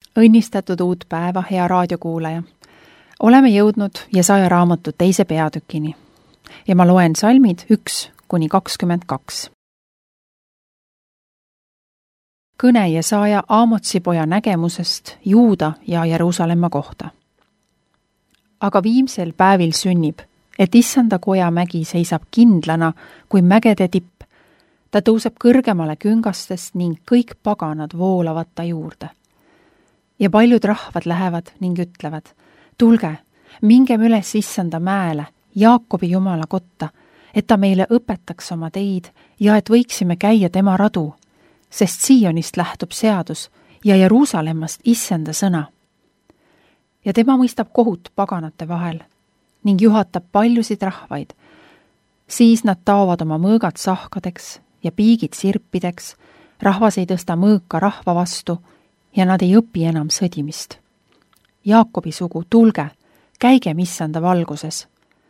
Õnnistatud uut päeva, hea raadiokuulaja! Oleme jõudnud Jesaja raamatu 2. peatükini ja ma loen salmid 1-22. Kõne Jesaja Aamotsi poja nägemusest Juuda ja Jeruusalemma kohta. Aga viimsel päevil sünnib, et Issanda koja mägi seisab kindlana kui mägede tipp. Ta tõuseb kõrgemale küngastest ning kõik paganad voolavad ta juurde. Ja paljud rahvad lähevad ning ütlevad, tulge, mingem üles Issanda mäele, Jaakobi Jumala kotta, et ta meile õpetaks oma teid ja et võiksime käia tema radu, sest Siionist lähtub seadus ja Jeruusalemmast Issanda sõna. Ja tema mõistab kohut paganate vahel ning juhatab paljusid rahvaid. Siis nad taovad oma mõõgad sahkadeks ja piigid sirpideks, rahvas ei tõsta mõõka rahva vastu ja nad ei õpi enam sõdimist. Jaakobi sugu, tulge, käigem Issanda valguses.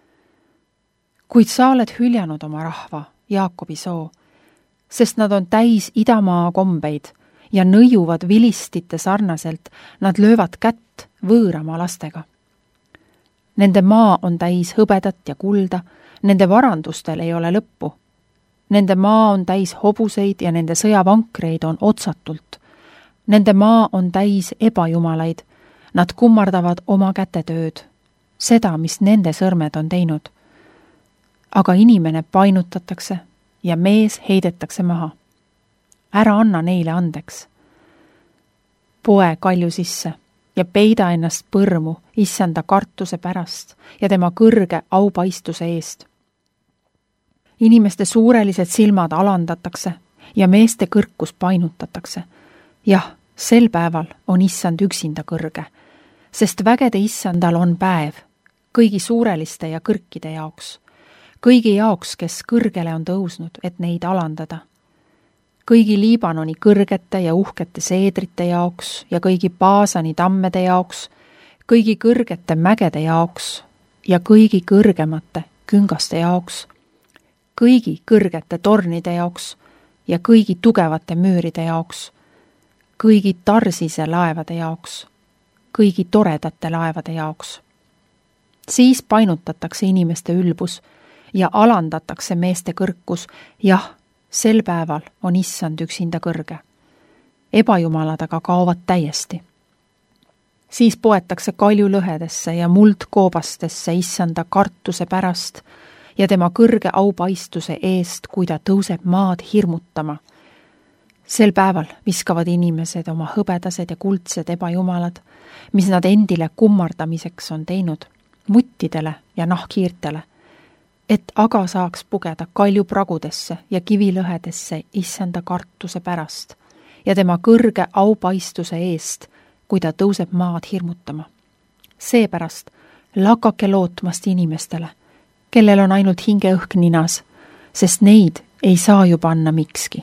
Kuid sa oled hüljanud oma rahva, Jaakobi soo, sest nad on täis idamaa kombeid ja nõiuvad vilistite sarnaselt, nad löövad kätt võõramaa lastega. Nende maa on täis hõbedat ja kulda, nende varandustel ei ole lõppu. Nende maa on täis hobuseid ja nende sõjavankreid on otsatult. Nende maa on täis ebajumalaid, nad kummardavad oma kätetööd, seda, mis nende sõrmed on teinud. Aga inimene painutatakse ja mees heidetakse maha. Ära anna neile andeks. Poe kalju sisse ja peida ennast põrmu Issanda kartuse pärast ja tema kõrge aupaistuse eest. Inimeste suurelised silmad alandatakse ja meeste kõrkus painutatakse. Jah, sel päeval on Issand üksinda kõrge, sest vägede Issandal on päev kõigi suureliste ja kõrkide jaoks, kõigi jaoks, kes kõrgele on tõusnud, et neid alandada. Kõigi Liibanoni kõrgete ja uhkete seedrite jaoks ja kõigi Baasani tammede jaoks, kõigi kõrgete mägede jaoks ja kõigi kõrgemate küngaste jaoks, kõigi kõrgete tornide jaoks ja kõigi tugevate müüride jaoks, kõigi Tarsise laevade jaoks, kõigi toredate laevade jaoks. Siis painutatakse inimeste ülbus ja alandatakse meeste kõrkus, jah, sel päeval on Issand üksinda kõrge. Ebajumalad aga kaovad täiesti. Siis poetakse kaljulõhedesse ja muldkoobastesse Issanda kartuse pärast ja tema kõrge aupaistuse eest, kui ta tõuseb maad hirmutama. Sel päeval viskavad inimesed oma hõbedased ja kuldsed ebajumalad, mis nad endile kummardamiseks on teinud, muttidele ja nahkhiirtele, et aga saaks pugeda kaljupragudesse ja kivilõhedesse Issanda kartuse pärast ja tema kõrge aupaistuse eest, kui ta tõuseb maad hirmutama. Seepärast lakake lootmast inimestele, kellel on ainult hingeõhk ninas, sest neid ei saa ju panna mikski.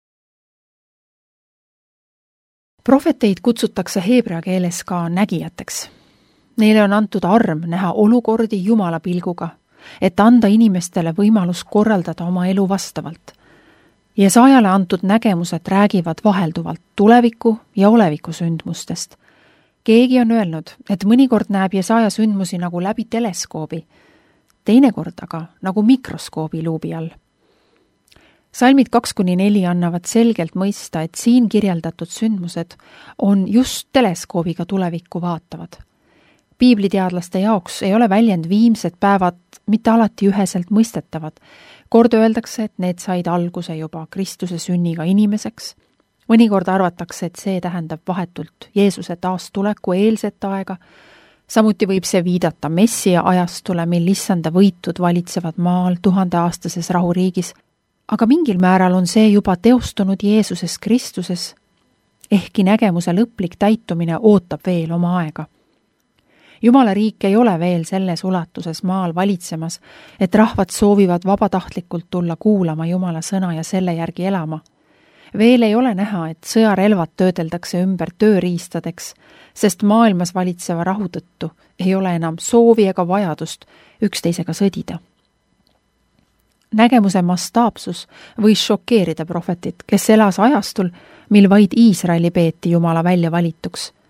Prohveteid kutsutakse heebrea keeles ka nägijateks. Neile on antud arm näha olukordi Jumala pilguga, et anda inimestele võimalus korraldada oma elu vastavalt. Jesajale antud nägemused räägivad vahelduvalt tuleviku ja oleviku sündmustest. Keegi on öelnud, et mõnikord näeb Jesaja sündmusi nagu läbi teleskoobi, teinekord aga nagu mikroskoobi luubi all. Salmid 2-4 annavad selgelt mõista, et siin kirjeldatud sündmused on just teleskoobiga tulevikku vaatavad. Piibliteadlaste jaoks ei ole väljend viimsed päevad mitte alati üheselt mõistetavad. Kord öeldakse, et need said alguse juba Kristuse sünniga inimeseks. Mõnikord arvatakse, et see tähendab vahetult Jeesuse taastuleku eelset aega. Samuti võib see viidata Messia ajastule, mil Issanda võitud valitsevad maal 1000-aastases rahuriigis. Aga mingil määral on see juba teostunud Jeesuses Kristuses, ehkki nägemuse lõplik täitumine ootab veel oma aega. Jumala riik ei ole veel selles ulatuses maal valitsemas, et rahvad soovivad vabatahtlikult tulla kuulama Jumala sõna ja selle järgi elama. Veel ei ole näha, et sõjarelvad töödeldakse ümber tööriistadeks, sest maailmas valitseva rahu tõttu ei ole enam soovi ega vajadust üksteisega sõdida. Nägemuse mastaapsus võis šokeerida prohvetit, kes elas ajastul, mil vaid Iisraeli peeti Jumala välja valituks.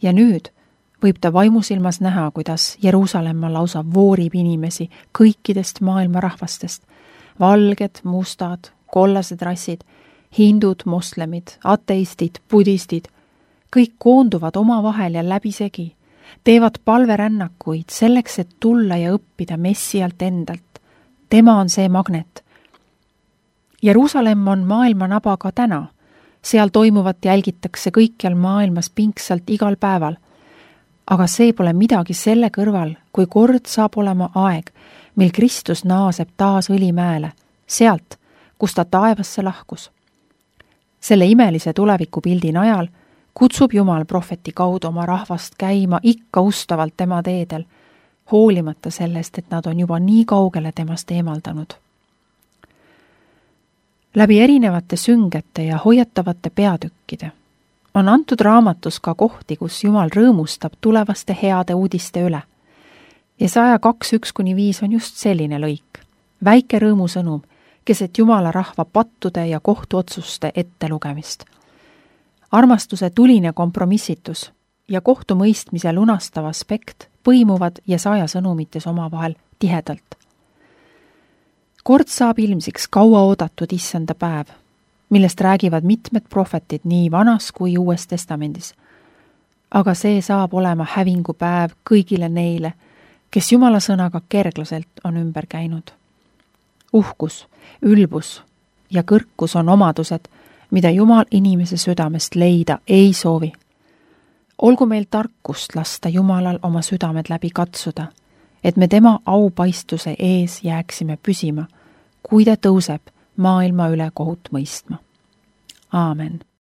ja nüüd võib ta vaimusilmas näha, kuidas Jeruusalemma lausa voorib inimesi kõikidest maailma rahvastest. Valged, mustad, kollased rassid, hindud, moslemid, ateistid, budistid, kõik koonduvad omavahel ja läbisegi, teevad palverännakuid selleks, et tulla ja õppida Messialt endalt. Tema on see magnet. Jeruusalemm on maailma naba ka täna. Seal toimuvat jälgitakse kõikjal maailmas pingsalt igal päeval. Aga see pole midagi selle kõrval, kui kord saab olema aeg, mil Kristus naaseb taas Õlimäele, sealt, kus ta taevasse lahkus. Selle imelise tulevikupildi najal kutsub Jumal prohveti kaudu oma rahvast käima ikka ustavalt tema teedel, hoolimata sellest, et nad on juba nii kaugele temast eemaldanud. Läbi erinevate süngete ja hoiatavate peatükkide on antud raamatus ka kohti, kus Jumal rõõmustab tulevaste heade uudiste üle. Jesaja 2:1-5 on just selline lõik. Väike rõõmusõnum, keset Jumala rahva pattude ja kohtuotsuste ettelugemist. Armastuse tuline kompromissitus ja kohtumõistmise lunastav aspekt põimuvad Jesaja sõnumites omavahel tihedalt. Kord saab ilmsiks kaua oodatud issanda päev, millest räägivad mitmed prohvetid nii Vanas kui Uues Testamendis. Aga see saab olema hävingupäev kõigile neile, kes Jumala sõnaga kerglaselt on ümber käinud. Uhkus, ülbus ja kõrkus on omadused, mida Jumal inimese südamest leida ei soovi. Olgu meil tarkust lasta Jumalal oma südamed läbi katsuda, et me tema aupaistuse ees jääksime püsima, kui ta tõuseb maailma üle kohut mõistma. Aamen.